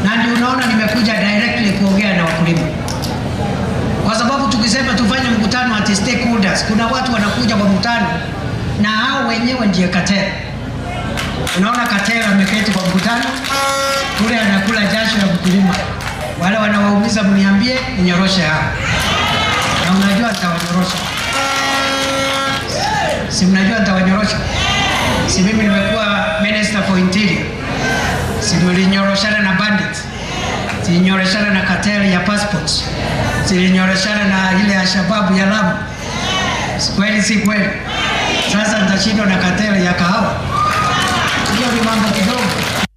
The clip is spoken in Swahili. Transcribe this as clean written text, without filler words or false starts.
Na ndio unaona nimekuja directly kuongea na wakulima. Kwa sababu tukisema tufanye mkutano at stakeholders, kuna watu wanakuja kwa mkutano na hao wenyewe ndiye cartel. Unaona cartel ameketi kwa mkutano, kule anakula jasho la mkulima. Wale wanawaumiza mniambie ninyoroshe hao. Na unajua nitawanyorosha. Si mnajua nitawanyorosha? Si mimi nimekuwa Minister for Interior. Si nilinyoroshana na bandits. Si nilinyoroshana na cartel ya passports. Si nilinyoroshana na ile ya shababu ya Lamu. Kweli si kweli? Sasa nitashindwa na cartel ya kahawa. Hiyo ni mambo kidogo.